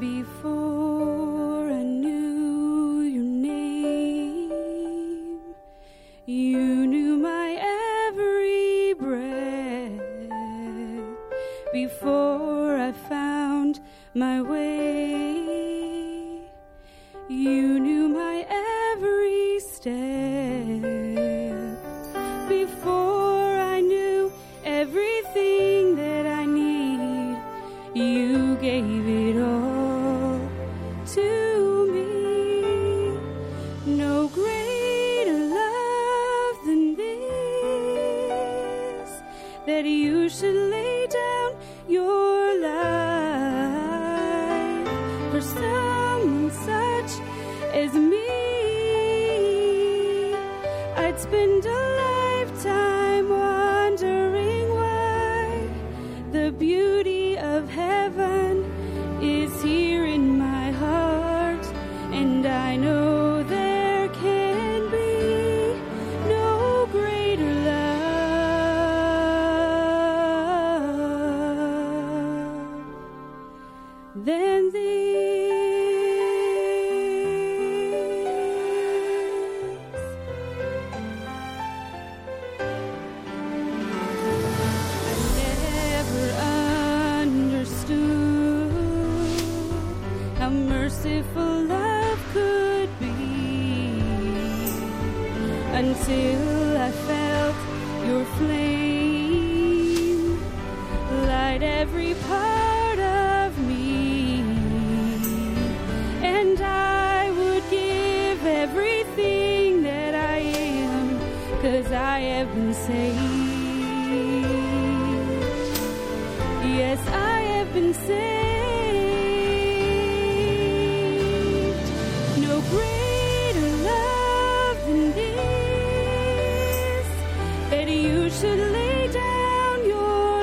Before I knew your name, you knew my every breath. Before I found my way, you knew my every step. Before I knew everything that I need, you gave it all to me. No greater love than this, that you should lay down your life for someone such as me. I'd spend a lifetime wondering why the beauty of heaven is here in my heart, and I know there can be no greater love than this. I never understood how merciful love could be until I felt your flame light every part of me, and I would give everything that I am, 'cause I have been saved. Yes, I have been saved. No greater love than this, that you should lay down your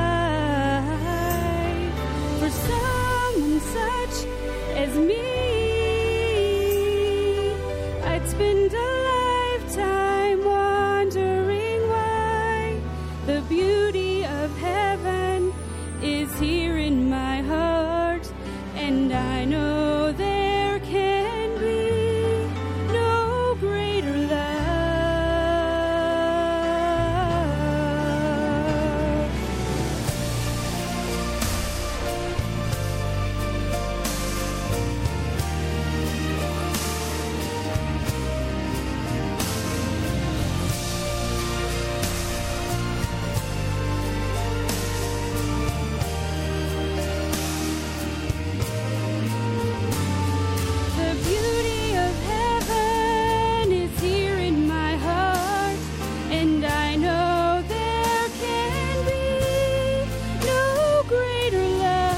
life for someone such as me. I'd spend a lifetime wondering why the beauty of heaven is here in my heart, and I know there can be no greater love. The beauty of heaven is here in my heart, and I know there can be no greater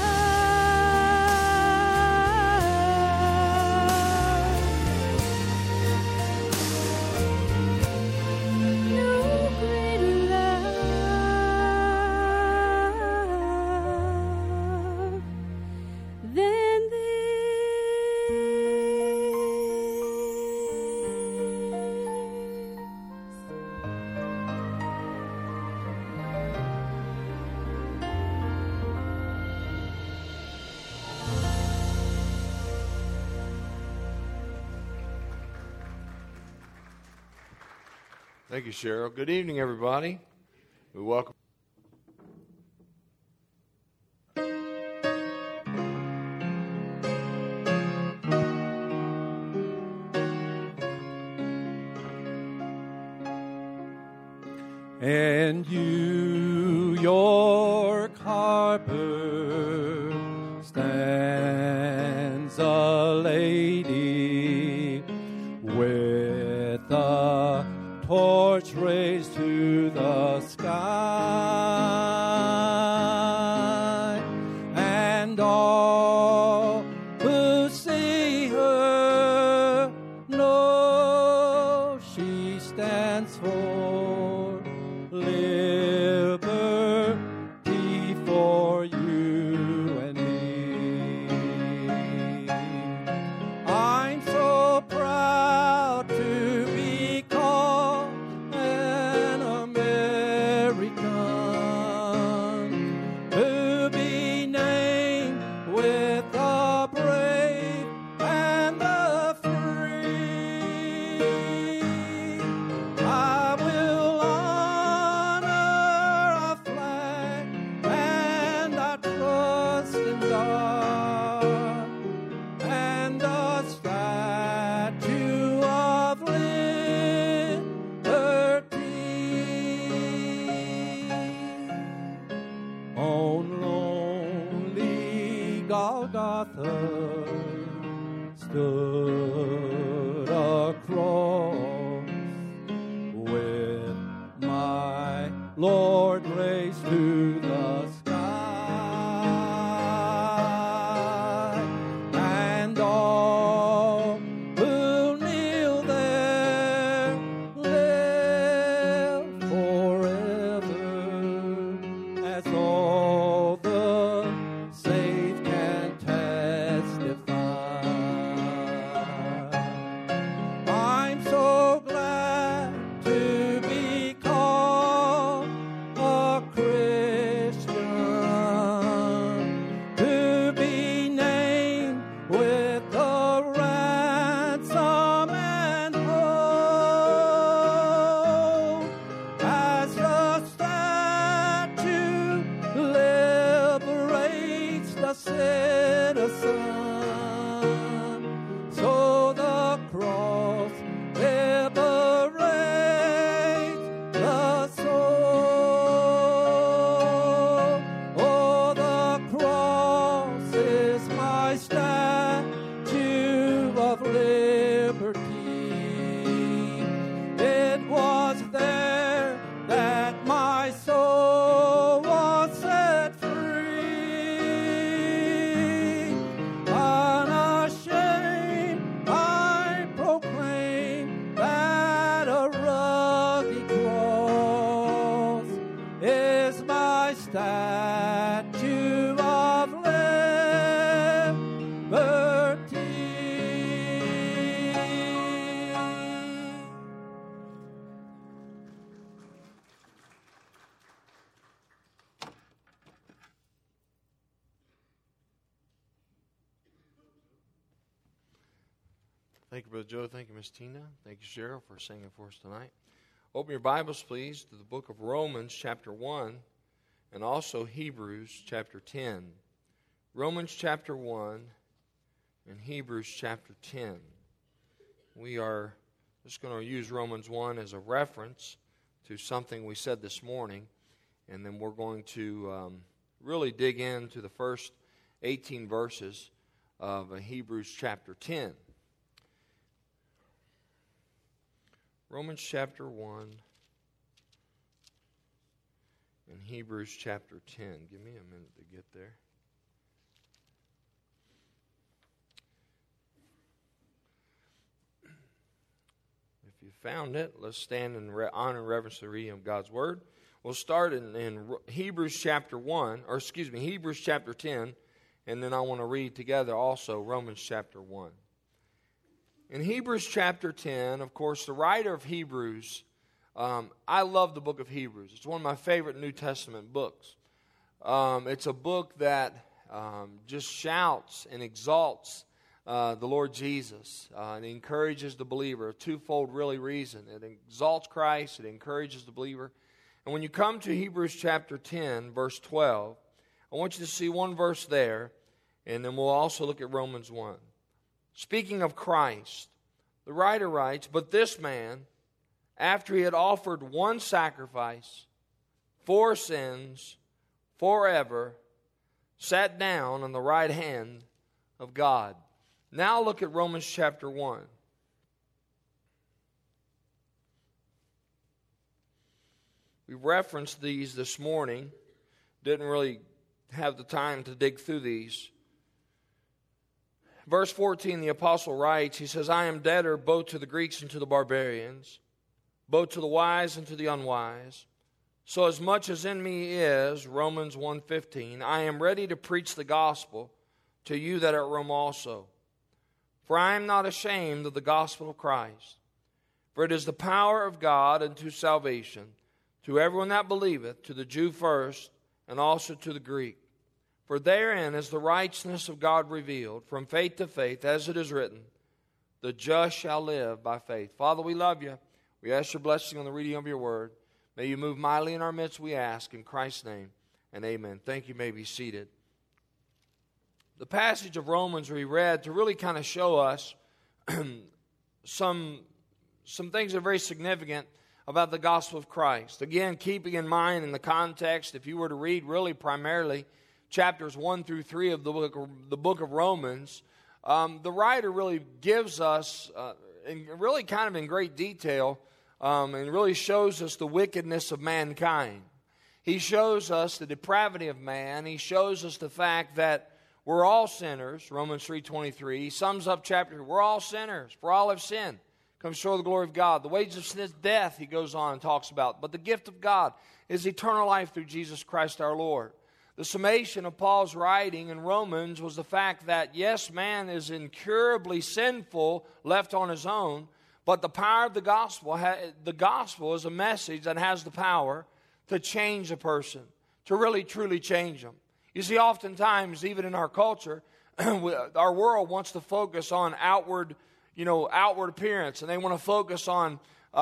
love. No greater love than Thank you, Cheryl. Good evening, everybody. We welcome. And you, York Harbor, stands a lady with a torch raised to the sky, and all who see her know she stands for liberty for you and me. I'm so proud to be called an American, to be named on lonely Golgotha stood a cross with my Lord raised to the sky, and all who kneel there live forever, as all the saved can testify. I'm so glad to be called a Christian, to be named with the ransom and hope, as the statue liberates the citizen, so the cross liberates the soul. Oh, the cross is my statue of liberty. It was there that my soul was set free. Unashamed, I proclaim that a rugged cross is my statue of liberty. Thank you, Brother Joe. Thank you, Miss Tina. Thank you, Cheryl, for singing for us tonight. Open your Bibles, please, to the book of Romans, chapter 1, and also Hebrews, chapter 10. Romans, chapter 1, and Hebrews, chapter 10. We are just going to use Romans 1 as a reference to something we said this morning, and then we're going to really dig into the first 18 verses of Hebrews, chapter 10. Romans chapter 1 and Hebrews chapter 10. Give me a minute to get there. If you found it, let's stand in honor and reverence to the reading of God's Word. We'll start in Hebrews chapter 10, and then I want to read together also Romans chapter 1. In Hebrews chapter 10, of course, the writer of Hebrews, I love the book of Hebrews. It's one of my favorite New Testament books. It's a book that just shouts and exalts the Lord Jesus. And it encourages the believer, a twofold really reason. It exalts Christ, it encourages the believer. And when you come to Hebrews chapter 10, verse 12, I want you to see one verse there, and then we'll also look at Romans 1. Speaking of Christ, the writer writes, "But this man, after he had offered one sacrifice for sins forever, sat down on the right hand of God." Now look at Romans chapter 1. We referenced these this morning. Didn't really have the time to dig through these. Verse 14, the apostle writes, he says, "I am debtor both to the Greeks and to the barbarians, both to the wise and to the unwise. So as much as in me is," Romans 1:15, "I am ready to preach the gospel to you that are at Rome also. For I am not ashamed of the gospel of Christ. For it is the power of God unto salvation, to everyone that believeth, to the Jew first, and also to the Greek. For therein is the righteousness of God revealed, from faith to faith, as it is written, the just shall live by faith." Father, we love you. We ask your blessing on the reading of your word. May you move mightily in our midst, we ask, in Christ's name, and amen. Thank you. You may be seated. The passage of Romans we read to really kind of show us some things that are very significant about the gospel of Christ. Again, keeping in mind in the context, if you were to read really primarily chapters 1 through 3 of the book of Romans, the writer really gives us, really kind of in great detail, and really shows us the wickedness of mankind. He shows us the depravity of man. He shows us the fact that we're all sinners, Romans 3:23. He sums up chapter, we're all sinners, for all have sinned, come short of the glory of God. The wages of sin is death, he goes on and talks about. But the gift of God is eternal life through Jesus Christ our Lord. The summation of Paul's writing in Romans was the fact that, yes, man is incurably sinful, left on his own, but the power of the gospel is a message that has the power to change a person, to really truly change them. You see, oftentimes, even in our culture, our world wants to focus on outward appearance, and they want to focus on,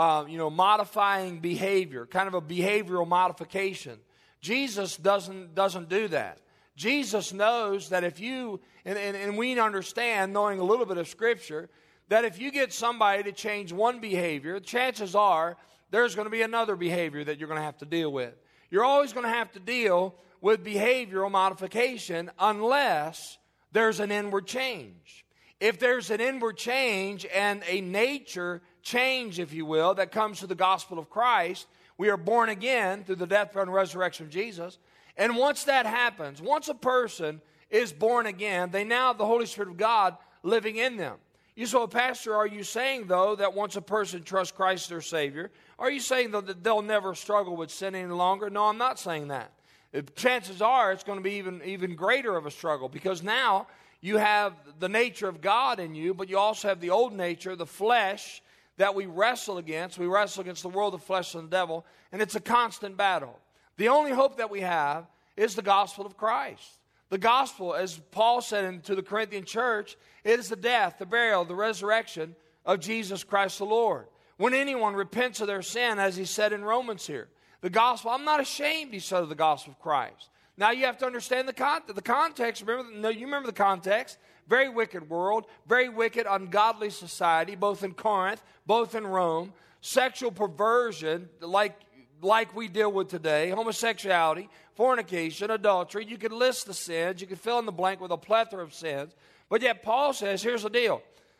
modifying behavior, kind of a behavioral modification. Jesus doesn't do that. Jesus knows that if you, and we understand, knowing a little bit of Scripture, that if you get somebody to change one behavior, chances are there's going to be another behavior that you're going to have to deal with. You're always going to have to deal with behavioral modification unless there's an inward change. If there's an inward change and a nature change, if you will, that comes to the gospel of Christ, we are born again through the death, burial, and resurrection of Jesus. And once that happens, once a person is born again, they now have the Holy Spirit of God living in them. You say, well, Pastor, are you saying, though, that once a person trusts Christ as their Savior, are you saying, though, that they'll never struggle with sin any longer? No, I'm not saying that. Chances are it's going to be even greater of a struggle, because now you have the nature of God in you, but you also have the old nature, the flesh, that we wrestle against. We wrestle against the world, the flesh, and the devil, and it's a constant battle. The only hope that we have is the gospel of Christ. The gospel, as Paul said to the Corinthian church, it is the death, the burial, the resurrection of Jesus Christ the Lord. When anyone repents of their sin, as he said in Romans here, the gospel, I'm not ashamed, he said, of the gospel of Christ. Now you have to understand the context. You remember the context. Very wicked world, very wicked, ungodly society, both in Corinth, both in Rome. Sexual perversion, like we deal with today, homosexuality, fornication, adultery. You could list the sins. You could fill in the blank with a plethora of sins. But yet Paul says, here's the deal.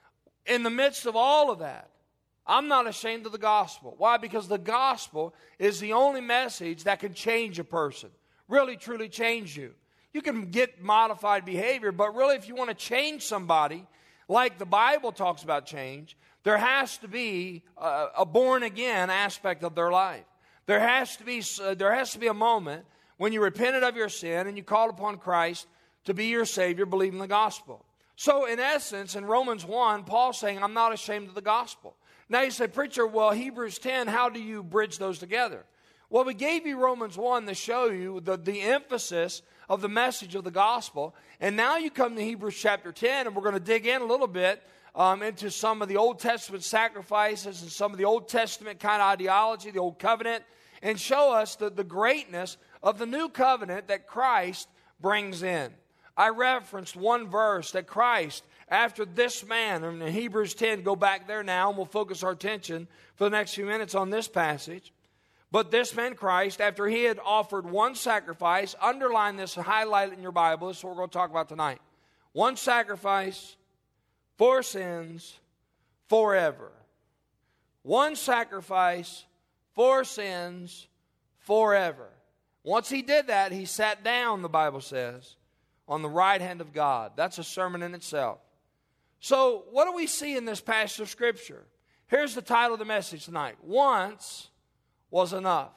In the midst of all of that, I'm not ashamed of the gospel. Why? Because the gospel is the only message that can change a person, really, truly change you. You can get modified behavior, but really if you want to change somebody, like the Bible talks about change, there has to be a born-again aspect of their life. There has to be a moment when you repented of your sin and you called upon Christ to be your Savior, believing the gospel. So in essence, in Romans 1, Paul's saying, I'm not ashamed of the gospel. Now you say, preacher, well, Hebrews 10, how do you bridge those together? Well, we gave you Romans 1 to show you the emphasis of the message of the gospel. And now you come to Hebrews chapter 10, and we're going to dig in a little bit into some of the Old Testament sacrifices and some of the Old Testament kind of ideology, the Old Covenant, and show us the greatness of the new covenant that Christ brings in. I referenced one verse that Christ, after this man, in Hebrews 10, go back there now, and we'll focus our attention for the next few minutes on this passage. But this man, Christ, after he had offered one sacrifice, underline this, highlight it in your Bible, this is what we're going to talk about tonight. One sacrifice for sins forever. One sacrifice for sins forever. Once he did that, he sat down, the Bible says, on the right hand of God. That's a sermon in itself. So, what do we see in this passage of Scripture? Here's the title of the message tonight. Once was enough.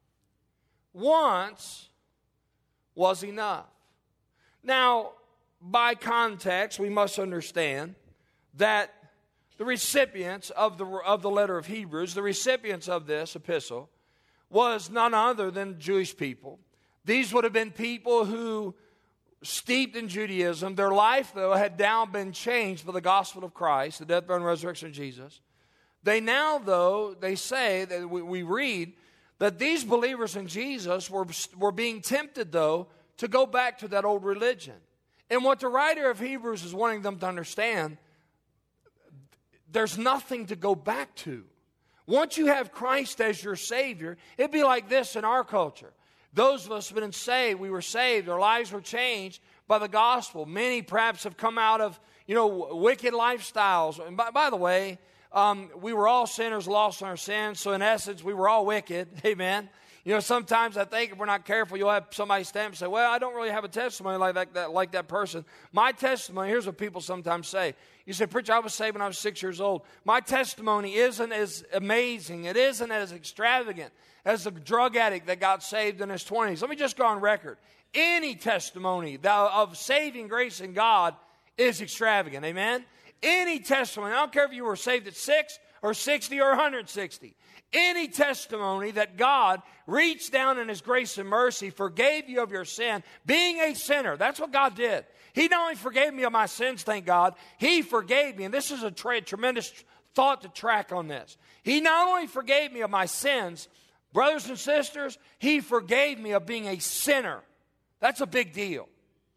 Once was enough. Now, by context, we must understand that the recipients of the letter of Hebrews, the recipients of this epistle, was none other than Jewish people. These would have been people who, steeped in Judaism, their life, though, had now been changed by the gospel of Christ, the death, burial, and resurrection of Jesus. They now, though, they say, that we read, that these believers in Jesus were being tempted, though, to go back to that old religion. And what the writer of Hebrews is wanting them to understand, there's nothing to go back to. Once you have Christ as your Savior, it'd be like this in our culture. Those of us who have been saved, we were saved, our lives were changed by the gospel. Many perhaps have come out of, wicked lifestyles. And by the way, we were all sinners, lost in our sins, so in essence, we were all wicked. Amen. Sometimes I think if we're not careful, you'll have somebody stand and say, well, I don't really have a testimony like that person. My testimony, here's what people sometimes say. You say, preacher, I was saved when I was 6 years old. My testimony isn't as amazing. It isn't as extravagant as the drug addict that got saved in his 20s. Let me just go on record. Any testimony of saving grace in God is extravagant. Amen? Any testimony, I don't care if you were saved at 6 or 60 or 160. Any testimony that God reached down in His grace and mercy, forgave you of your sin, being a sinner. That's what God did. He not only forgave me of my sins, thank God, He forgave me. And this is a tremendous thought to track on this. He not only forgave me of my sins, brothers and sisters, He forgave me of being a sinner. That's a big deal.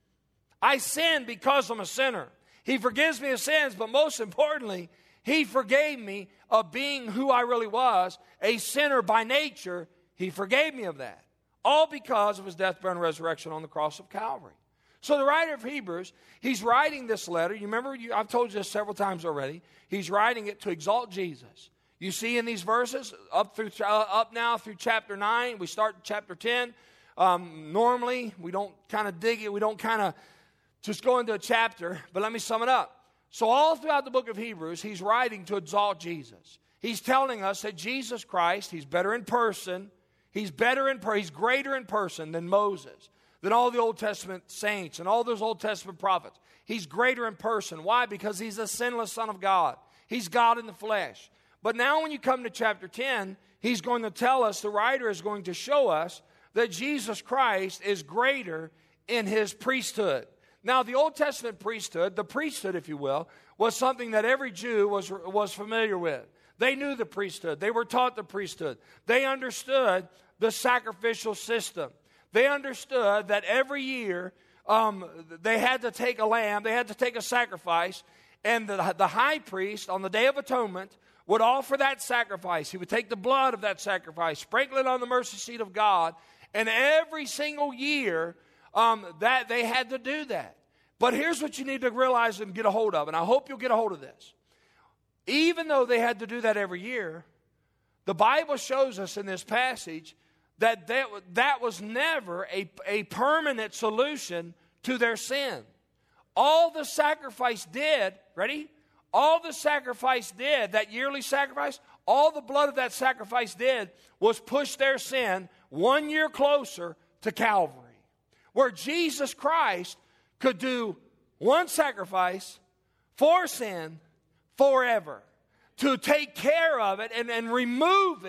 I sin because I'm a sinner. He forgives me of sins, but most importantly, He forgave me of being who I really was, a sinner by nature. He forgave me of that. All because of His death, burial, and resurrection on the cross of Calvary. So the writer of Hebrews, he's writing this letter. You remember, I've told you this several times already. He's writing it to exalt Jesus. You see in these verses, up now through chapter 9, we start chapter 10. Normally, we don't kind of dig it. We don't kind of just go into a chapter. But let me sum it up. So all throughout the book of Hebrews, he's writing to exalt Jesus. He's telling us that Jesus Christ, He's better in person. He's greater in person than Moses, than all the Old Testament saints and all those Old Testament prophets. He's greater in person. Why? Because He's a sinless Son of God. He's God in the flesh. But now when you come to chapter 10, he's going to tell us, the writer is going to show us that Jesus Christ is greater in His priesthood. Now, the Old Testament priesthood, the priesthood, if you will, was something that every Jew was familiar with. They knew the priesthood. They were taught the priesthood. They understood the sacrificial system. They understood that every year they had to take a lamb, they had to take a sacrifice, and the high priest on the Day of Atonement would offer that sacrifice. He would take the blood of that sacrifice, sprinkle it on the mercy seat of God, and every single year that they had to do that. But here's what you need to realize and get a hold of, and I hope you'll get a hold of this. Even though they had to do that every year, the Bible shows us in this passage that was never a permanent solution to their sin. All the sacrifice did, ready? All the sacrifice did, that yearly sacrifice, all the blood of that sacrifice did was push their sin 1 year closer to Calvary, where Jesus Christ could do one sacrifice for sin forever, to take care of it and remove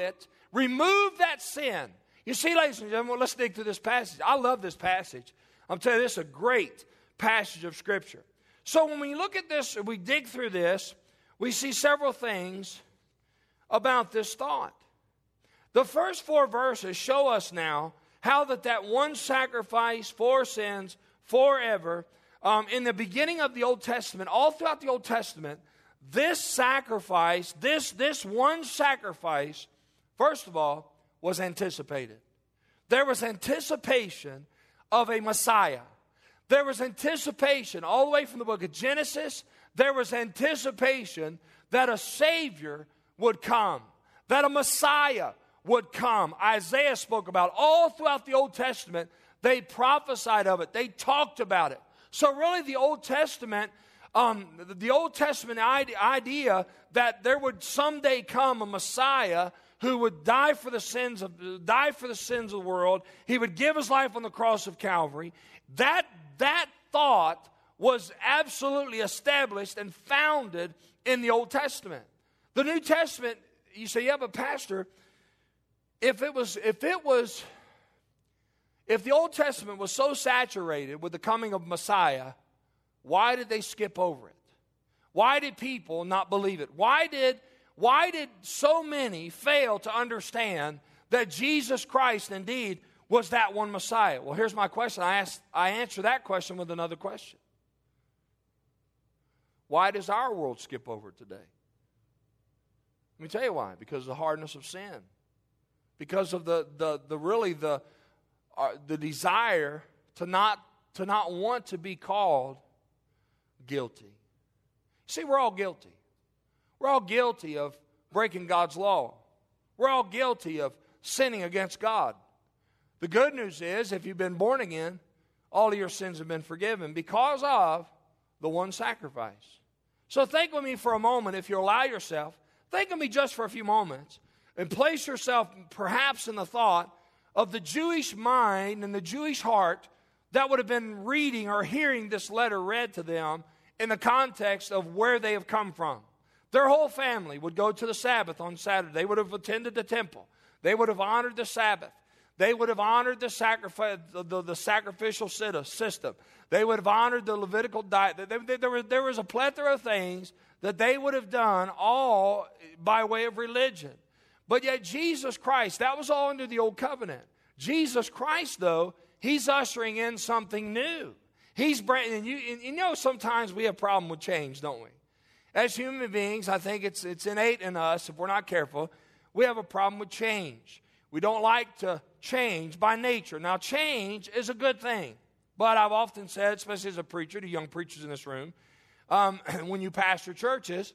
that sin. You see, ladies and gentlemen, let's dig through this passage. I love this passage. I'm telling you, this is a great passage of Scripture. So when we look at this, we dig through this, we see several things about this thought. The first 4 verses show us now how that one sacrifice for sins forever, in the beginning of the Old Testament, all throughout the Old Testament, this sacrifice, this one sacrifice, first of all, was anticipated. There was anticipation of a Messiah. There was anticipation all the way from the book of Genesis. There was anticipation that a Savior would come, that a Messiah would come. Isaiah spoke about it. All throughout the Old Testament, they prophesied of it. They talked about it. So really the Old Testament idea that there would someday come a Messiah who would die for the sins of the world. He would give His life on the cross of Calvary. That thought was absolutely established and founded in the Old Testament. The New Testament, you say, yeah, but Pastor, if the Old Testament was so saturated with the coming of Messiah, why did they skip over it? Why did people not believe it? Why did so many fail to understand that Jesus Christ indeed was that one Messiah? Well, here's my question. I answer that question with another question. Why does our world skip over it today? Let me tell you why. Because of the hardness of sin. Because of the desire to not want to be called guilty. See, we're all guilty. We're all guilty of breaking God's law. We're all guilty of sinning against God. The good news is, if you've been born again, all of your sins have been forgiven because of the one sacrifice. So think with me for a moment, if you allow yourself, think of me just for a few moments, and place yourself perhaps in the thought of the Jewish mind and the Jewish heart that would have been reading or hearing this letter read to them in the context of where they have come from. Their whole family would go to the Sabbath on Saturday. They would have attended the temple. They would have honored the Sabbath. They would have honored the sacrificial system. They would have honored the Levitical diet. There was a plethora of things that they would have done all by way of religion. But yet Jesus Christ, that was all under the old covenant. Jesus Christ, though, he's ushering in something new. He's bringing, you know, sometimes we have a problem with change, don't we? As human beings, I think it's innate in us, if we're not careful, we have a problem with change. We don't like to change by nature. Now, change is a good thing. But I've often said, especially as a preacher, to young preachers in this room, when you pastor churches,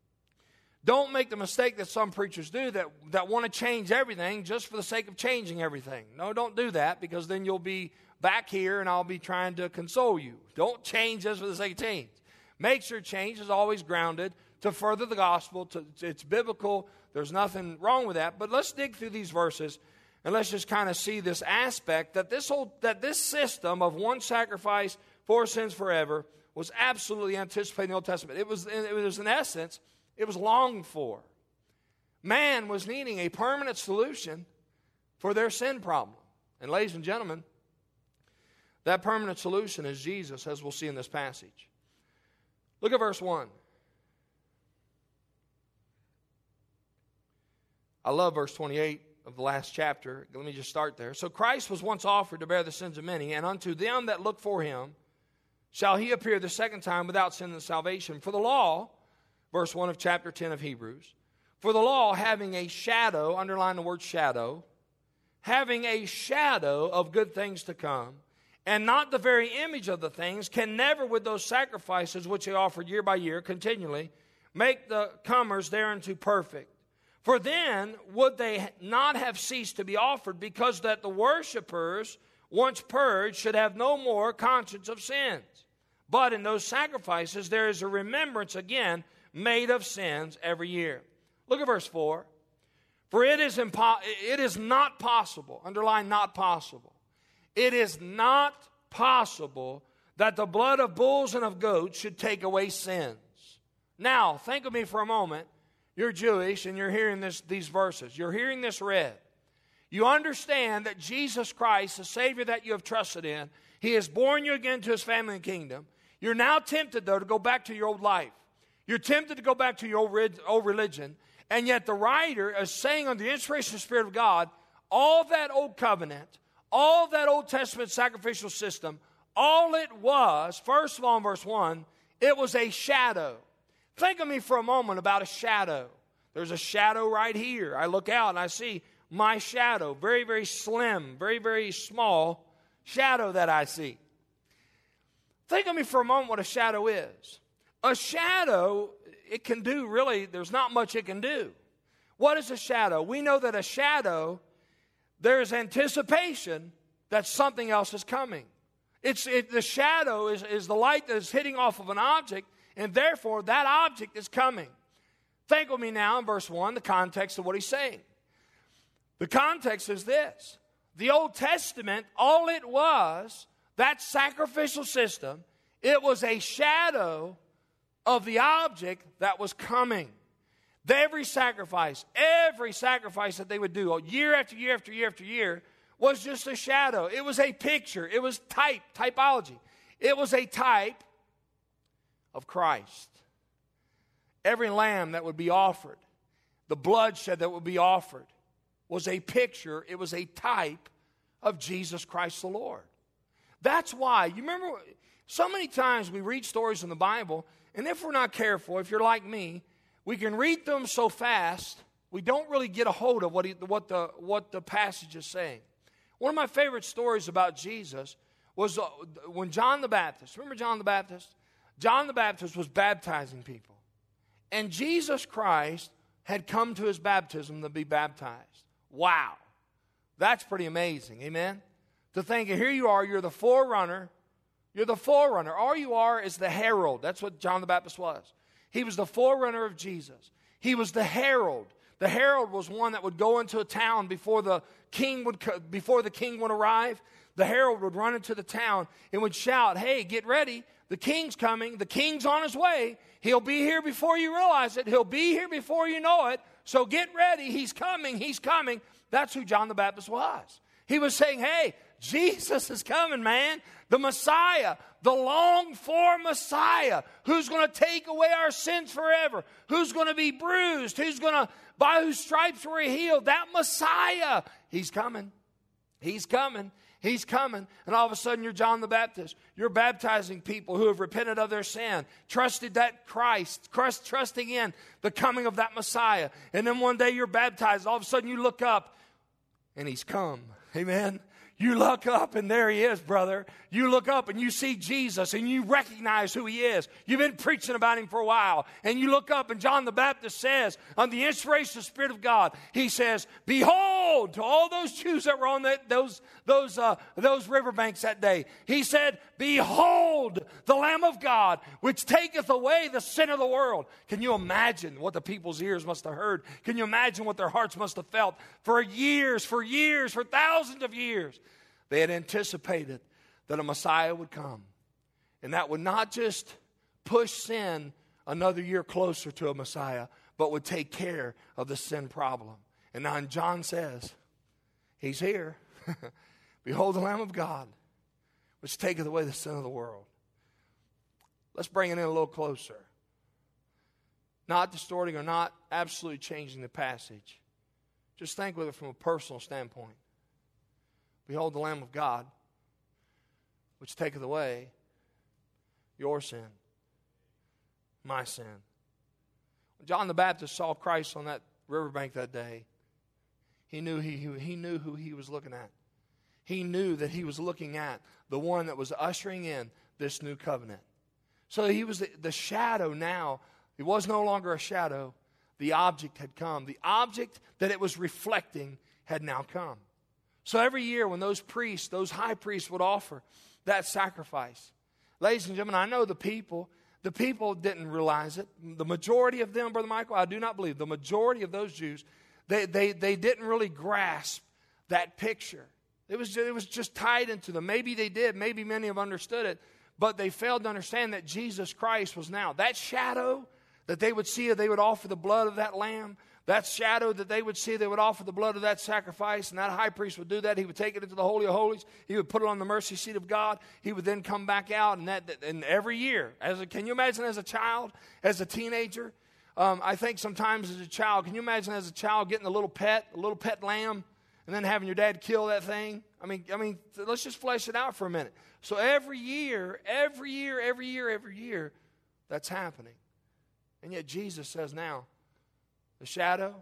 don't make the mistake that some preachers do that want to change everything just for the sake of changing everything. No, don't do that, because then you'll be back here and I'll be trying to console you. Don't change just for the sake of change. Make sure change is always grounded to further the gospel. It's biblical. There's nothing wrong with that. But let's dig through these verses and let's just kind of see this aspect that this system of one sacrifice for sins forever was absolutely anticipated in the Old Testament. It was in essence, it was longed for. Man was needing a permanent solution for their sin problem. And ladies and gentlemen, that permanent solution is Jesus, as we'll see in this passage. Look at verse 1. I love verse 28 of the last chapter. Let me just start there. So Christ was once offered to bear the sins of many, and unto them that look for him shall he appear the second time without sin and salvation. For the law, verse 1 of chapter 10 of Hebrews, for the law having a shadow, underline the word shadow, having a shadow of good things to come, and not the very image of the things, can never with those sacrifices which they offered year by year continually make the comers thereunto perfect. For then would they not have ceased to be offered, because that the worshipers, once purged, should have no more conscience of sins. But in those sacrifices there is a remembrance again made of sins every year. Look at verse 4. For it is not possible, underline not possible. It is not possible that the blood of bulls and of goats should take away sins. Now, think of me for a moment. You're Jewish and you're hearing these verses. You're hearing this read. You understand that Jesus Christ, the Savior that you have trusted in, he has born you again to his family and kingdom. You're now tempted, though, to go back to your old life. You're tempted to go back to your old religion. And yet the writer is saying, under the inspiration of the Spirit of God, all that old covenant, all that Old Testament sacrificial system, all it was, first of all in verse 1, it was a shadow. Think of me for a moment about a shadow. There's a shadow right here. I look out and I see my shadow, very, very slim, very, very small shadow that I see. Think of me for a moment what a shadow is. A shadow, it can do really, there's not much it can do. What is a shadow? We know that a shadow, there is anticipation that something else is coming. The shadow is the light that is hitting off of an object, and therefore that object is coming. Think with me now in verse 1, the context of what he's saying. The context is this. The Old Testament, all it was, that sacrificial system, it was a shadow of the object that was coming. Every sacrifice that they would do year after year after year after year was just a shadow. It was a picture. It was typology. It was a type of Christ. Every lamb that would be offered, the bloodshed that would be offered, was a picture. It was a type of Jesus Christ the Lord. That's why, you remember, so many times we read stories in the Bible, and if we're not careful, if you're like me, we can read them so fast, we don't really get a hold of what the passage is saying. One of my favorite stories about Jesus was when John the Baptist, remember John the Baptist? John the Baptist was baptizing people. And Jesus Christ had come to his baptism to be baptized. Wow. That's pretty amazing. Amen? To think, here you are, you're the forerunner. You're the forerunner. All you are is the herald. That's what John the Baptist was. He was the forerunner of Jesus. He was the herald. The herald was one that would go into a town before the king would arrive. The herald would run into the town and would shout, hey, get ready. The king's coming. The king's on his way. He'll be here before you realize it. He'll be here before you know it. So get ready. He's coming. He's coming. That's who John the Baptist was. He was saying, hey, Jesus is coming, man. The Messiah, the longed-for Messiah, who's going to take away our sins forever, who's going to be bruised, by whose stripes we're healed. That Messiah, he's coming. He's coming. He's coming. And all of a sudden you're John the Baptist. You're baptizing people who have repented of their sin, trusted that Christ, trusting in the coming of that Messiah. And then one day you're baptized. All of a sudden you look up and he's come. Amen. You look up and there he is, brother. You look up and you see Jesus and you recognize who he is. You've been preaching about him for a while. And you look up and John the Baptist says, on the inspiration of the Spirit of God, he says, behold, to all those Jews that were on those riverbanks that day. He said, behold, the Lamb of God, which taketh away the sin of the world. Can you imagine what the people's ears must have heard? Can you imagine what their hearts must have felt? For years, for thousands of years, they had anticipated that a Messiah would come. And that would not just push sin another year closer to a Messiah, but would take care of the sin problem. And now John says, he's here. Behold the Lamb of God, which taketh away the sin of the world. Let's bring it in a little closer. Not distorting or not absolutely changing the passage. Just think with it from a personal standpoint. Behold the Lamb of God, which taketh away your sin, my sin. When John the Baptist saw Christ on that riverbank that day, he knew who he was looking at. He knew that he was looking at the one that was ushering in this new covenant. So he was the shadow now. It was no longer a shadow. The object had come. The object that it was reflecting had now come. So every year when those priests, those high priests would offer that sacrifice, ladies and gentlemen, I know the people didn't realize it. The majority of them, Brother Michael, I do not believe, the majority of those Jews, they didn't really grasp that picture. It was just tied into them. Maybe they did. Maybe many have understood it. But they failed to understand that Jesus Christ was now. That shadow that they would see, they would offer the blood of that lamb. That shadow that they would see, they would offer the blood of that sacrifice. And that high priest would do that. He would take it into the Holy of Holies. He would put it on the mercy seat of God. He would then come back out. And every year, can you imagine as a child, as a teenager? I think sometimes as a child, can you imagine as a child getting a little pet lamb, and then having your dad kill that thing? I mean, let's just flesh it out for a minute. So every year, that's happening. And yet Jesus says now, the shadow,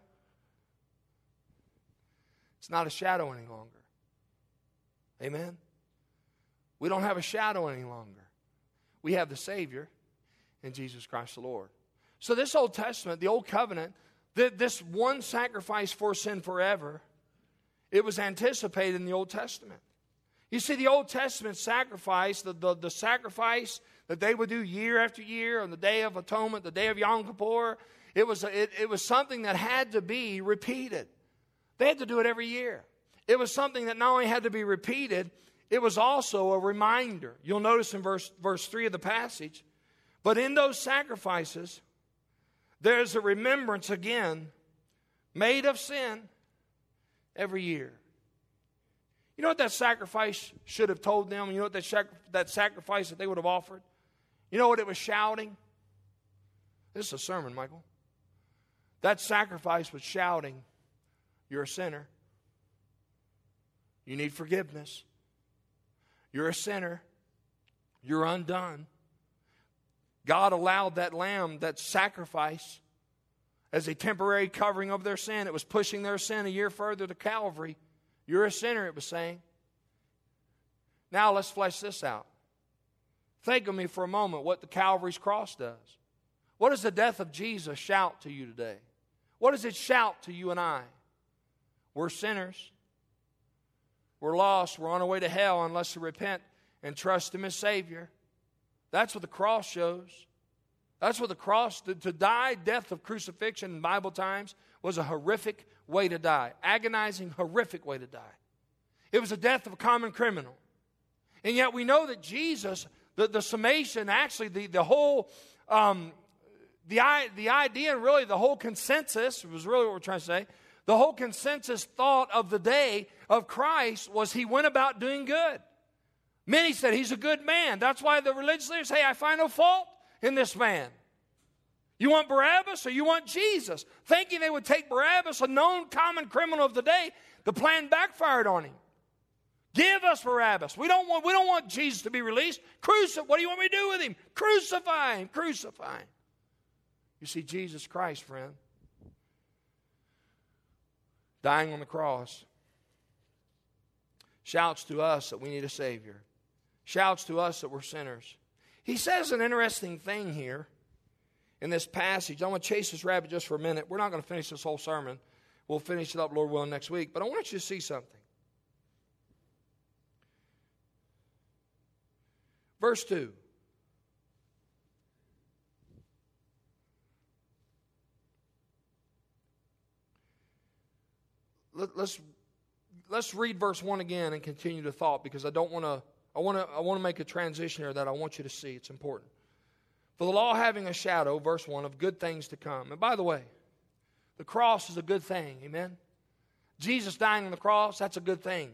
it's not a shadow any longer. Amen? We don't have a shadow any longer. We have the Savior in Jesus Christ the Lord. So this Old Testament, the Old Covenant, this one sacrifice for sin forever, it was anticipated in the Old Testament. You see, the Old Testament sacrifice, the sacrifice that they would do year after year on the Day of Atonement, the Day of Yom Kippur, it was something that had to be repeated. They had to do it every year. It was something that not only had to be repeated, it was also a reminder. You'll notice in verse 3 of the passage, but in those sacrifices, there's a remembrance again made of sin every year. You know what that sacrifice should have told them? You know what that sacrifice that they would have offered? You know what it was shouting? This is a sermon, Michael. That sacrifice was shouting, you're a sinner. You need forgiveness. You're a sinner. You're undone. God allowed that lamb, that sacrifice, as a temporary covering of their sin. It was pushing their sin a year further to Calvary. You're a sinner, it was saying. Now let's flesh this out. Think of me for a moment what the Calvary's cross does. What does the death of Jesus shout to you today? What does it shout to you and I? We're sinners. We're lost. We're on our way to hell unless we repent and trust Him as Savior. That's what the cross shows. That's what the cross, to die, death of crucifixion in Bible times, was a horrific way to die. Agonizing, horrific way to die. It was the death of a common criminal. And yet we know that Jesus, the summation, actually the whole, the idea and really the whole consensus, was really what we're trying to say, the whole consensus thought of the day of Christ was He went about doing good. Many said He's a good man. That's why the religious leaders say, I find no fault in this man. You want Barabbas or you want Jesus? Thinking they would take Barabbas, a known common criminal of the day, the plan backfired on him. Give us Barabbas. We don't want Jesus to be released. What do you want me to do with Him? Crucify Him. Crucify Him. You see, Jesus Christ, friend, dying on the cross, shouts to us that we need a Savior. Shouts to us that we're sinners. He says an interesting thing here in this passage. I'm going to chase this rabbit just for a minute. We're not going to finish this whole sermon. We'll finish it up, Lord willing, next week. But I want you to see something. Verse 2. Let's read verse 1 again and continue the thought, because I want to make a transition here that I want you to see. It's important. For the law having a shadow, verse 1, of good things to come. And by the way, the cross is a good thing. Amen? Jesus dying on the cross, that's a good thing.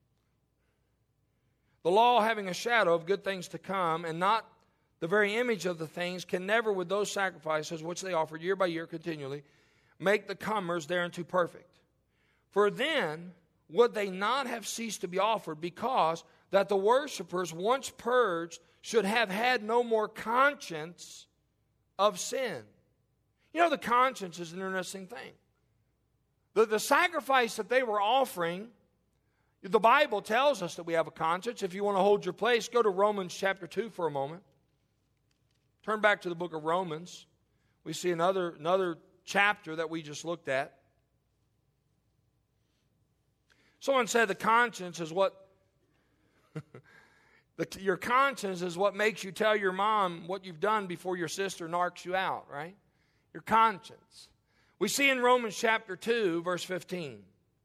The law having a shadow of good things to come, and not the very image of the things, can never, with those sacrifices which they offered year by year continually, make the comers thereunto perfect. For then would they not have ceased to be offered, because that the worshipers, once purged, should have had no more conscience of sin. You know, the conscience is an interesting thing. The sacrifice that they were offering, the Bible tells us that we have a conscience. If you want to hold your place, go to Romans chapter 2 for a moment. Turn back to the book of Romans. We see another chapter that we just looked at. Someone said the conscience is what your conscience is what makes you tell your mom what you've done before your sister narcs you out, right? Your conscience. We see in Romans chapter 2, verse 15.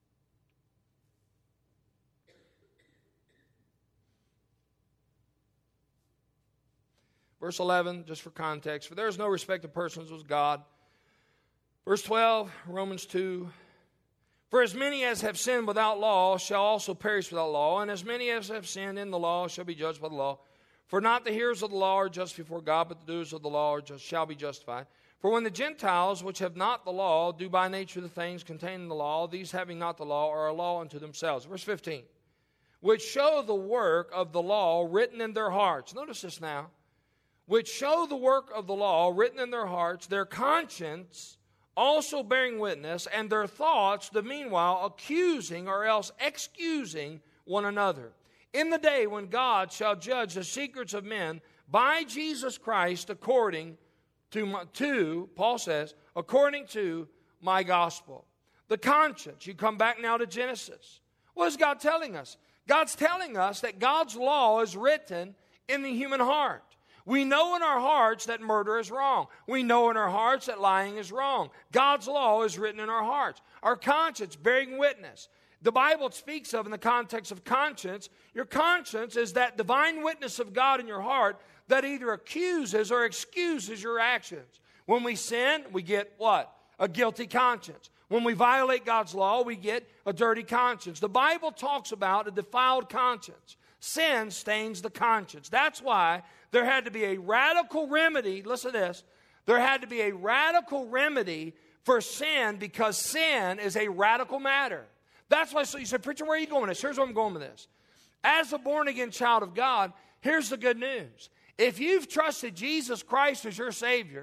Verse 11, just for context. For there is no respect of persons with God. Verse 12, Romans 2. For as many as have sinned without law shall also perish without law, and as many as have sinned in the law shall be judged by the law. For not the hearers of the law are just before God, but the doers of the law shall be justified. For when the Gentiles, which have not the law, do by nature the things contained in the law, these having not the law are a law unto themselves. Verse 15. Which show the work of the law written in their hearts. Notice this now. Which show the work of the law written in their hearts, their conscience also bearing witness, and their thoughts the meanwhile accusing or else excusing one another. In the day when God shall judge the secrets of men by Jesus Christ according to Paul says, according to my gospel. The conscience. You come back now to Genesis. What is God telling us? God's telling us that God's law is written in the human heart. We know in our hearts that murder is wrong. We know in our hearts that lying is wrong. God's law is written in our hearts. Our conscience bearing witness. The Bible speaks of, in the context of conscience, your conscience is that divine witness of God in your heart that either accuses or excuses your actions. When we sin, we get what? A guilty conscience. When we violate God's law, we get a dirty conscience. The Bible talks about a defiled conscience. Sin stains the conscience. That's why there had to be a radical remedy. Listen to this. There had to be a radical remedy for sin, because sin is a radical matter. That's why, so you said, preacher, where are you going with this? Here's where I'm going with this. As a born-again child of God, here's the good news. If you've trusted Jesus Christ as your Savior,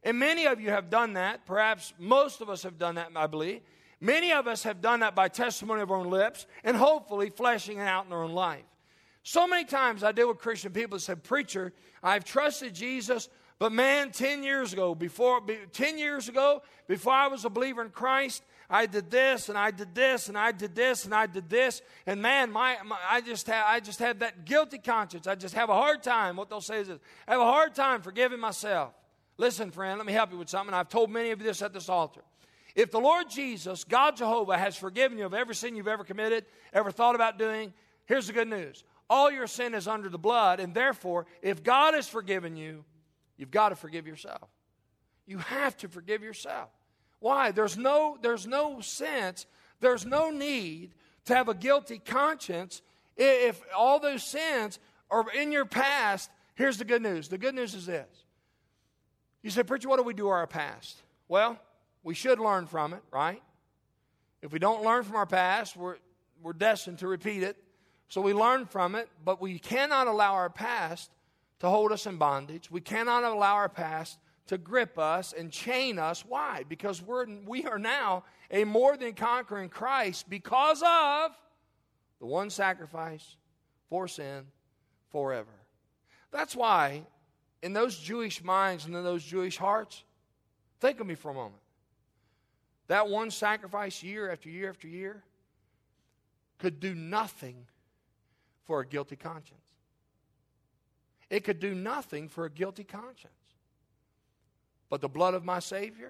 And many of you have done that. Perhaps most of us have done that, I believe. Many of us have done that by testimony of our own lips and hopefully fleshing it out in our own life. So many times I deal with Christian people that say, preacher, I've trusted Jesus, but man, 10 years ago, before I was a believer in Christ, I did this, and I did this, and I did this, and I did this. And man, I just have that guilty conscience. I just have a hard time. What they'll say is this: I have a hard time forgiving myself. Listen, friend, let me help you with something. I've told many of you this at this altar. If the Lord Jesus, God Jehovah, has forgiven you of every sin you've ever committed, ever thought about doing, here's the good news. All your sin is under the blood, and therefore, if God has forgiven you, you've got to forgive yourself. You have to forgive yourself. Why? There's no sense, there's no need to have a guilty conscience if all those sins are in your past. Here's the good news. The good news is this. You say, preacher, what do we do with our past? Well, we should learn from it, right? If we don't learn from our past, we're destined to repeat it. So we learn from it, but we cannot allow our past to hold us in bondage. We cannot allow our past to grip us and chain us. Why? Because we are now a more than conquering Christ because of the one sacrifice for sin forever. That's why in those Jewish minds and in those Jewish hearts, think of me for a moment. That one sacrifice year after year after year could do nothing for a guilty conscience. It could do nothing for a guilty conscience. But the blood of my Savior,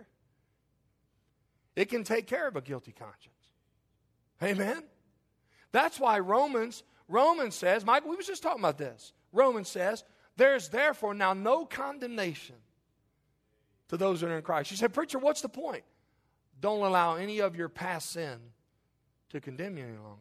it can take care of a guilty conscience. Amen? That's why Romans says, Michael, we was just talking about this. Romans says, there's therefore now no condemnation to those that are in Christ. You said, preacher, what's the point? Don't allow any of your past sin to condemn you any longer.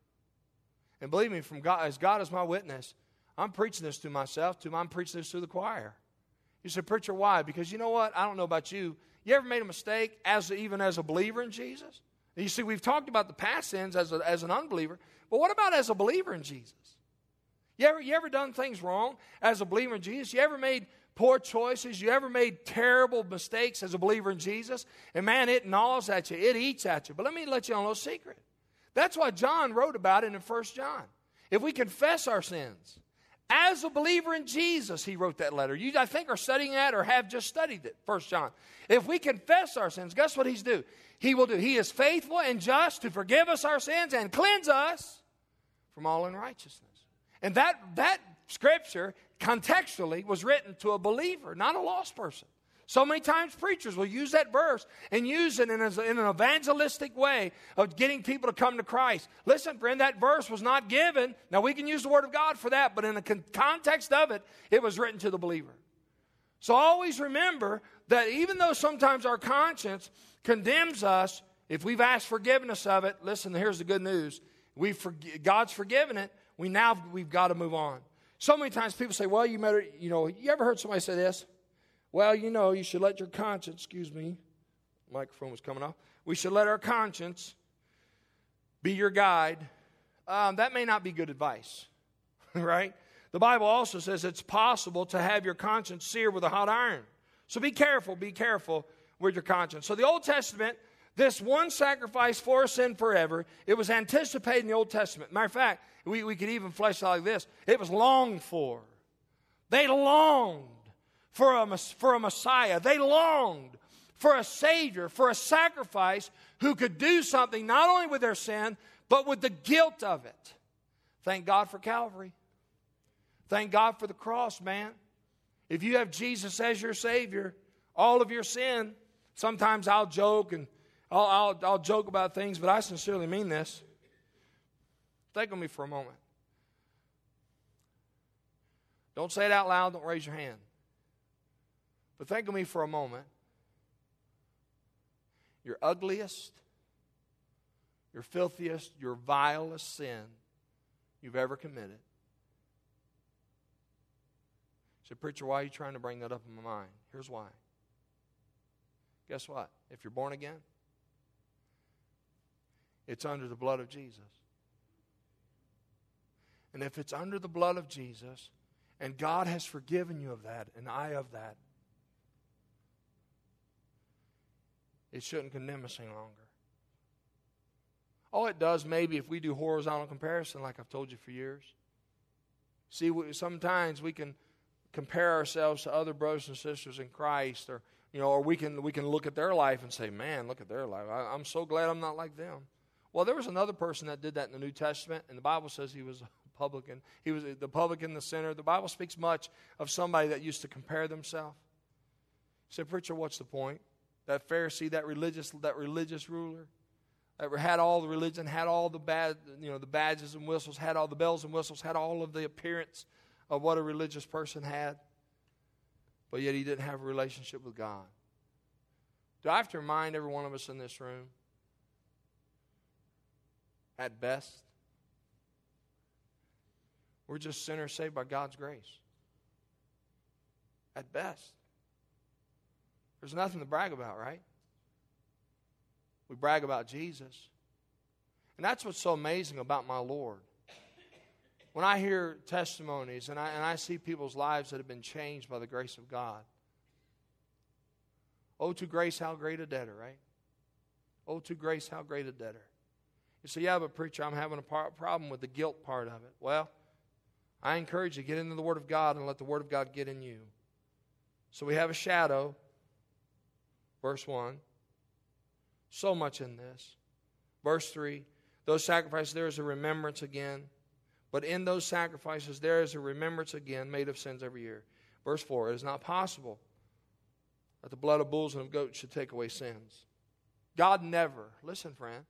And believe me, from God, as God is my witness, I'm preaching this to myself, I'm preaching this to the choir. You say, preacher, why? Because you know what? I don't know about you. You ever made a mistake even as a believer in Jesus? And you see, we've talked about the past sins as an unbeliever, but what about as a believer in Jesus? You ever done things wrong as a believer in Jesus? You ever made poor choices? You ever made terrible mistakes as a believer in Jesus? And man, it gnaws at you. It eats at you. But let me let you on a little secret. That's why John wrote about it in 1 John. If we confess our sins, as a believer in Jesus, he wrote that letter. You, I think, are studying that or have just studied it, 1 John. If we confess our sins, guess what he's do? He will do. He is faithful and just to forgive us our sins and cleanse us from all unrighteousness. And that scripture, contextually, was written to a believer, not a lost person. So many times preachers will use that verse and use it in an evangelistic way of getting people to come to Christ. Listen, friend, that verse was not given. Now, we can use the Word of God for that, but in the context of it, it was written to the believer. So always remember that even though sometimes our conscience condemns us, if we've asked forgiveness of it, listen, here's the good news. God's forgiven it. We've got to move on. So many times people say, well, you ever heard somebody say this? Well, you should let your conscience, microphone was coming off. We should let our conscience be your guide. That may not be good advice, right? The Bible also says it's possible to have your conscience seared with a hot iron. So be careful with your conscience. So the Old Testament, this one sacrifice for sin forever, it was anticipated in the Old Testament. Matter of fact, we could even flesh it out like this. It was longed for. They longed for a Messiah. They longed for a Savior, for a sacrifice who could do something not only with their sin, but with the guilt of it. Thank God for Calvary. Thank God for the cross, man. If you have Jesus as your Savior, all of your sin, sometimes I'll joke and I'll joke about things, but I sincerely mean this. Think of me for a moment. Don't say it out loud. Don't raise your hand. But think of me for a moment. Your ugliest, your filthiest, your vilest sin you've ever committed. So, preacher, why are you trying to bring that up in my mind? Here's why. Guess what? If you're born again, it's under the blood of Jesus. And if it's under the blood of Jesus, and God has forgiven you of that, and I of that, it shouldn't condemn us any longer. All it does, maybe, if we do horizontal comparison, like I've told you for years. See, sometimes we can compare ourselves to other brothers and sisters in Christ, or we can look at their life and say, man, look at their life. I'm so glad I'm not like them. Well, there was another person that did that in the New Testament, and the Bible says he was a publican. He was the publican, the sinner. The Bible speaks much of somebody that used to compare themselves. You say, preacher, what's the point? That Pharisee, that religious ruler, that had all the religion, had all the the badges and whistles, had all the bells and whistles, had all of the appearance of what a religious person had, but yet he didn't have a relationship with God. Do I have to remind every one of us in this room? At best, we're just sinners saved by God's grace. At best. There's nothing to brag about, right? We brag about Jesus. And that's what's so amazing about my Lord. When I hear testimonies and I see people's lives that have been changed by the grace of God. Oh, to grace, how great a debtor, right? Oh, to grace, how great a debtor. You say, yeah, but preacher, I'm having a problem with the guilt part of it. Well, I encourage you, get into the Word of God and let the Word of God get in you. So we have a shadow, verse 1. So much in this. Verse 3, those sacrifices, there is a remembrance again. But in those sacrifices, there is a remembrance again made of sins every year. Verse 4, it is not possible that the blood of bulls and of goats should take away sins. God never, listen friend,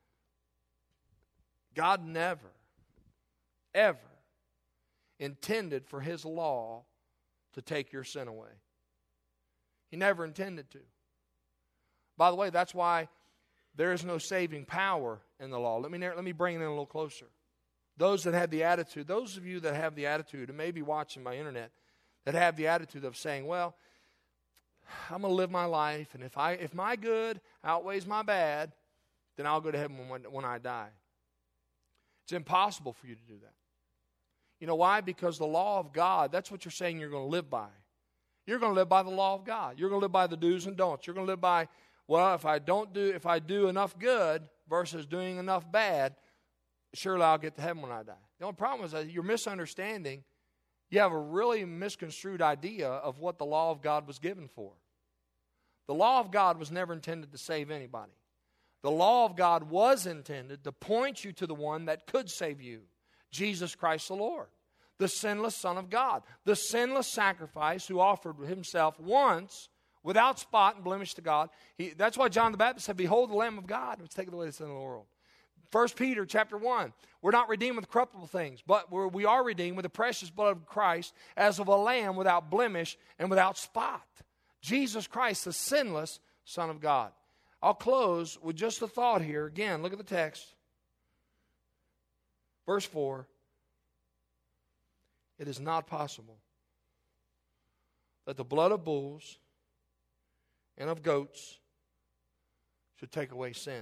God never, ever intended for His law to take your sin away. He never intended to. By the way, that's why there is no saving power in the law. Let me bring it in a little closer. Those that have the attitude, those of you that have the attitude, and maybe watching my internet, that have the attitude of saying, well, I'm going to live my life, and if my good outweighs my bad, then I'll go to heaven when I die. It's impossible for you to do that. You know why? Because the law of God, that's what you're saying you're going to live by. You're going to live by the law of God. You're going to live by the do's and don'ts. You're going to live by, well, if I do enough good versus doing enough bad, surely I'll get to heaven when I die. The only problem is that you're misunderstanding. You have a really misconstrued idea of what the law of God was given for. The law of God was never intended to save anybody. The law of God was intended to point you to the one that could save you, Jesus Christ the Lord, the sinless Son of God, the sinless sacrifice who offered Himself once without spot and blemish to God. That's why John the Baptist said, behold the Lamb of God, which taketh away the sin of the world. 1 Peter chapter 1, we're not redeemed with corruptible things, but we are redeemed with the precious blood of Christ as of a lamb without blemish and without spot. Jesus Christ, the sinless Son of God. I'll close with just a thought here. Again, look at the text. Verse 4. It is not possible that the blood of bulls and of goats should take away sin.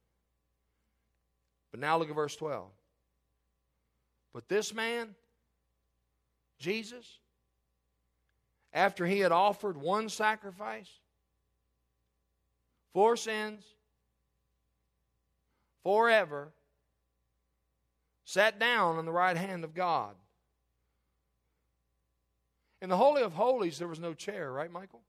But now look at verse 12. But this man, Jesus, after He had offered one sacrifice for sins forever, sat down on the right hand of God. In the Holy of Holies, there was no chair, right, Michael?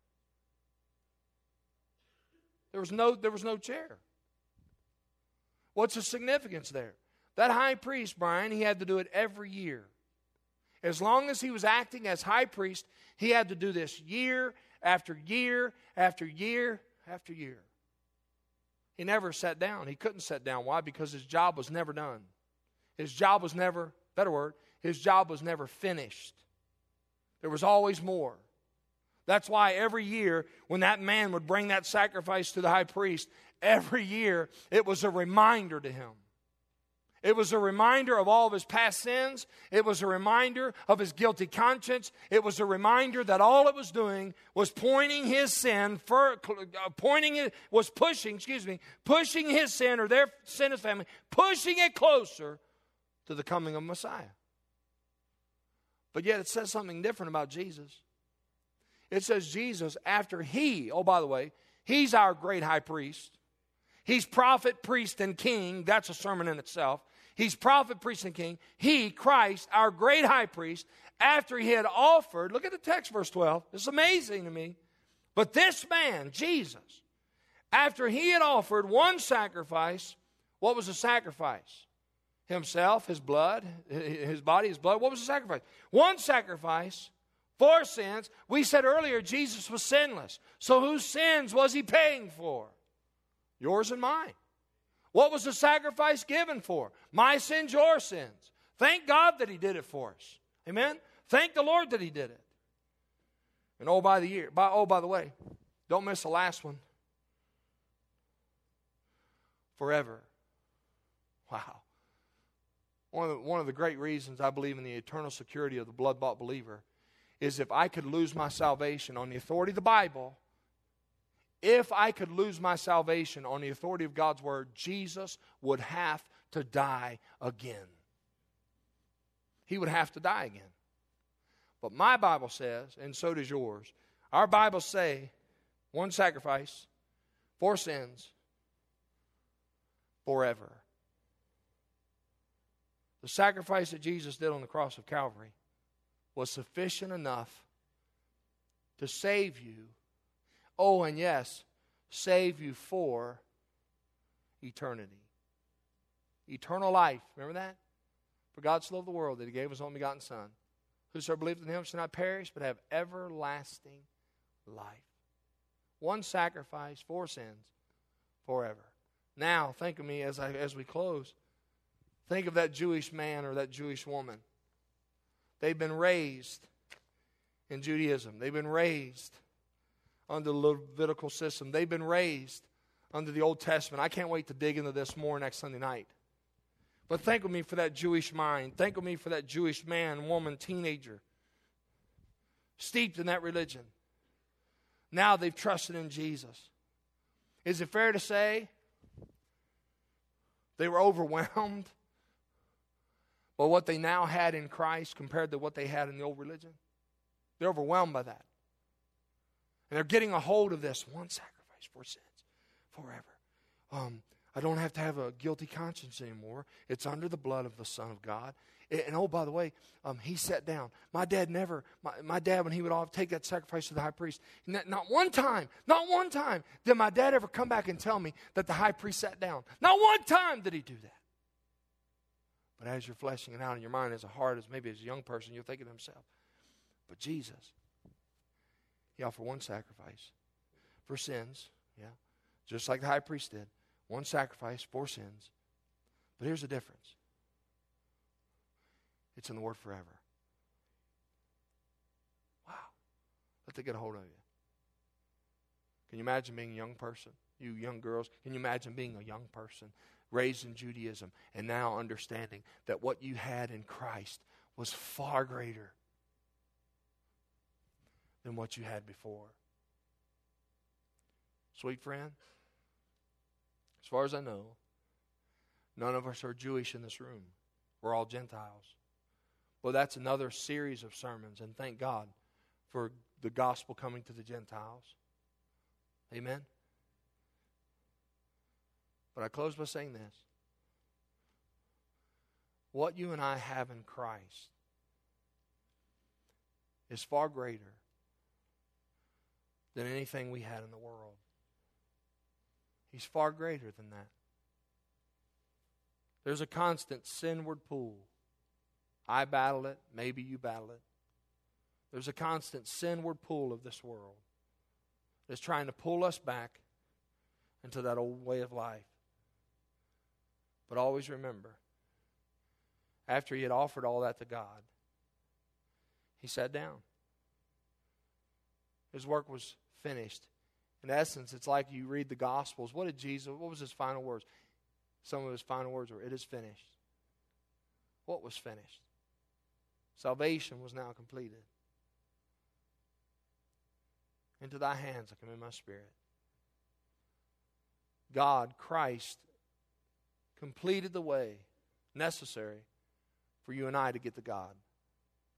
There was no chair. What's the significance there? That high priest, Brian, he had to do it every year. As long as he was acting as high priest, he had to do this year after year after year after year. He never sat down. He couldn't sit down. Why? Because his job was never done. His job was never, better word, his job was never finished. There was always more. That's why every year when that man would bring that sacrifice to the high priest, every year it was a reminder to him. It was a reminder of all of his past sins. It was a reminder of his guilty conscience. It was a reminder that all it was doing was pushing his sin or their sin as family, pushing it closer to the coming of Messiah. But yet it says something different about Jesus. It says Jesus, after He He's our great high priest. He's prophet, priest, and king. That's a sermon in itself. He's prophet, priest, and king. He, Christ, our great high priest, after he had offered, look at the text, verse 12. This is amazing to me. But this man, Jesus, after he had offered one sacrifice, what was the sacrifice? Himself, his blood, his body, his blood. What was the sacrifice? One sacrifice for sins. We said earlier Jesus was sinless. So whose sins was he paying for? Yours and mine. What was the sacrifice given for? My sins, your sins. Thank God that he did it for us. Amen? Thank the Lord that he did it. And by the way, don't miss the last one. Forever. Wow. One of the great reasons I believe in the eternal security of the blood-bought believer is if I could lose my salvation on the authority of the Bible, if I could lose my salvation on the authority of God's Word, Jesus would have to die again. He would have to die again. But my Bible says, and so does yours, our Bibles say, one sacrifice for sins, forever. The sacrifice that Jesus did on the cross of Calvary was sufficient enough to save you. Oh, and yes, save you for eternity. Eternal life. Remember that? For God so loved the world that he gave his only begotten Son. Whosoever believeth in him shall not perish, but have everlasting life. One sacrifice for sins forever. Now, think of me as we close. Think of that Jewish man or that Jewish woman. They've been raised in Judaism. They've been raised under the Levitical system. They've been raised under the Old Testament. I can't wait to dig into this more next Sunday night. But think with me for that Jewish mind. Think with me for that Jewish man, woman, teenager, steeped in that religion. Now they've trusted in Jesus. Is it fair to say they were overwhelmed by what they now had in Christ compared to what they had in the old religion? They're overwhelmed by that. And they're getting a hold of this one sacrifice for sins forever. I don't have to have a guilty conscience anymore. It's under the blood of the Son of God. And oh, by the way, he sat down. My dad, when he would take that sacrifice to the high priest, not one time did my dad ever come back and tell me that the high priest sat down. Not one time did he do that. But as you're fleshing it out in your mind as a heart, as maybe as a young person, you're thinking to himself, but Jesus, he offered one sacrifice for sins, just like the high priest did. One sacrifice for sins. But here's the difference. It's in the word forever. Wow. Let that get a hold of you. Can you imagine being a young person? You young girls, can you imagine being a young person raised in Judaism and now understanding that what you had in Christ was far greater than what you had before? Sweet friend, as far as I know, none of us are Jewish in this room. We're all Gentiles. Well, that's another series of sermons, and thank God for the gospel coming to the Gentiles. Amen? But I close by saying this. What you and I have in Christ is far greater than anything we had in the world. He's far greater than that. There's a constant sinward pull. I battle it. Maybe you battle it. There's a constant sinward pull of this world that's trying to pull us back into that old way of life. But always remember, after he had offered all that to God, he sat down. His work was finished. In essence, it's like you read the Gospels. What was his final words? Some of his final words were, "It is finished." What was finished? Salvation was now completed. Into thy hands I commend my spirit. God, Christ, completed the way necessary for you and I to get to God.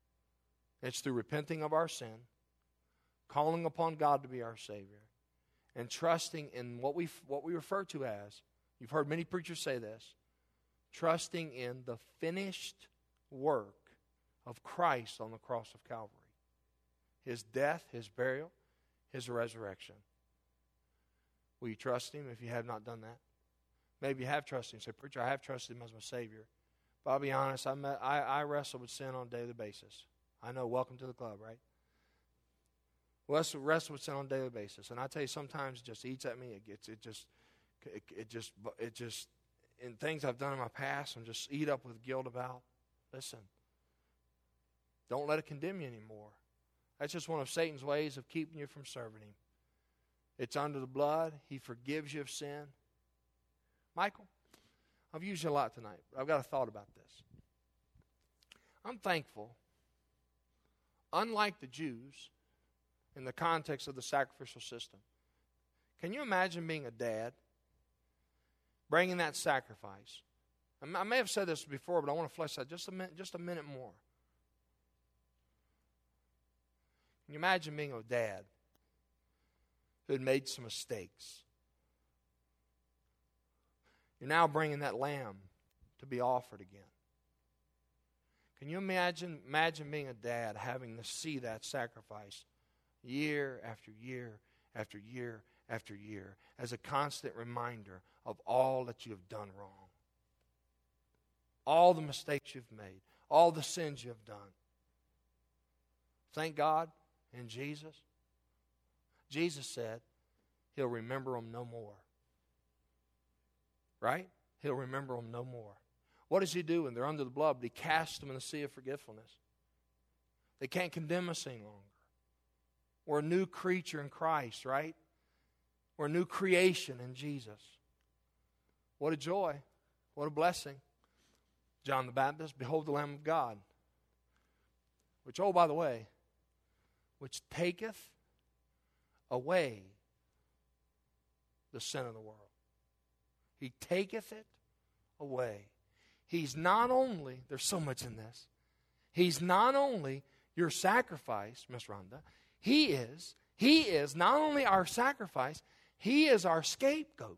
It's through repenting of our sin, calling upon God to be our Savior, and trusting in what we refer to as, you've heard many preachers say this, trusting in the finished work of Christ on the cross of Calvary. His death, His burial, His resurrection. Will you trust Him if you have not done that? Maybe you have trusted Him. Say, preacher, I have trusted Him as my Savior. But I'll be honest, I wrestle with sin on a daily basis. I know, welcome to the club, right? Wrestle with sin on a daily basis. And I tell you, sometimes it just eats at me. It just, in things I've done in my past, I'm just eat up with guilt about. Listen, don't let it condemn you anymore. That's just one of Satan's ways of keeping you from serving Him. It's under the blood. He forgives you of sin. Michael, I've used you a lot tonight, but I've got a thought about this. I'm thankful, unlike the Jews, in the context of the sacrificial system. Can you imagine being a dad, bringing that sacrifice? I may have said this before, but I want to flesh that just a minute more. Can you imagine being a dad who had made some mistakes? You're now bringing that lamb to be offered again. Can you imagine being a dad having to see that sacrifice year after year after year after year as a constant reminder of all that you have done wrong? All the mistakes you've made, all the sins you have done. Thank God in Jesus. Jesus said He'll remember them no more. Right? He'll remember them no more. What does He do when they're under the blood? But He casts them in the sea of forgetfulness. They can't condemn us any longer. We're a new creature in Christ, right? We're a new creation in Jesus. What a joy. What a blessing. John the Baptist, behold the Lamb of God, which, oh, by the way, which taketh away the sin of the world. He taketh it away. He's not only, there's so much in this, He's not only your sacrifice, Miss Rhonda, He is not only our sacrifice, He is our scapegoat.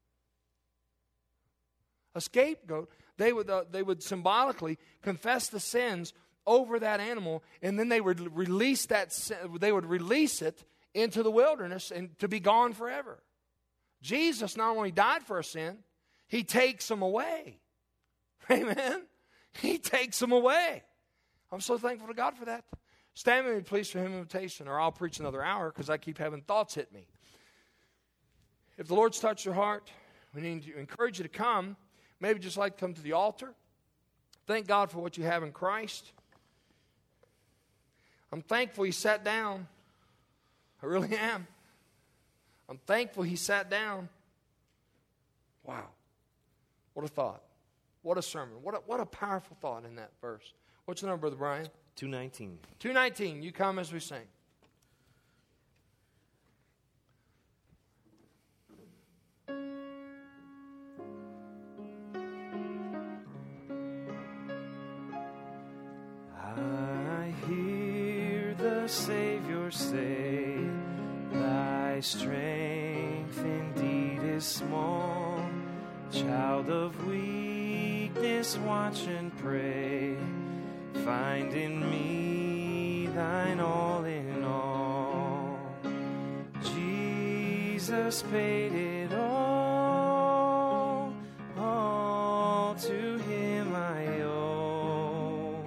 A scapegoat, they would symbolically confess the sins over that animal, and then they would release it into the wilderness and to be gone forever. Jesus not only died for our sin, He takes them away. Amen? He takes them away. I'm so thankful to God for that. Stand with me, please, for hymn invitation, or I'll preach another hour because I keep having thoughts hit me. If the Lord's touched your heart, we need to encourage you to come. Maybe just like to come to the altar. Thank God for what you have in Christ. I'm thankful He sat down. I really am. I'm thankful He sat down. Wow. What a thought. What a sermon. What a powerful thought in that verse. What's the number, Brother Brian? 219. 219. You come as we sing. I hear the Savior say, thy strength indeed is small. Child of weakness, watch and pray. Find in me thine all in all. Jesus paid it all to Him I owe.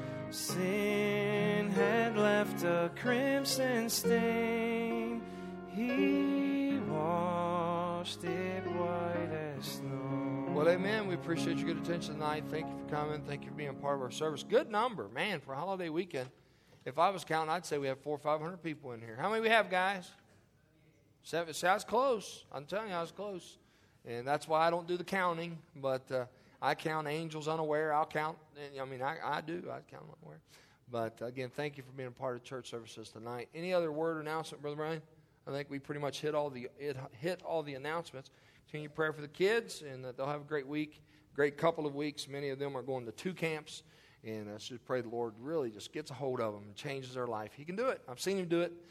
Sin had left a crimson stain, He washed it white as snow. Well, amen. We appreciate your good attention tonight. Thank you for coming. Thank you for being part of our service. Good number, man, for a holiday weekend. If I was counting, I'd say we have 400 or 500 people in here. How many we have, guys? 7. See, I was close. I'm telling you, I was close. And that's why I don't do the counting. But I count angels unaware. I'll count. I do. I count unaware. But, again, thank you for being a part of church services tonight. Any other word or announcement, Brother Brian? I think we pretty much hit all the announcements. Continue prayer for the kids, and that they'll have a great week, great couple of weeks. Many of them are going to 2 camps, and let's just pray the Lord really just gets a hold of them and changes their life. He can do it. I've seen Him do it.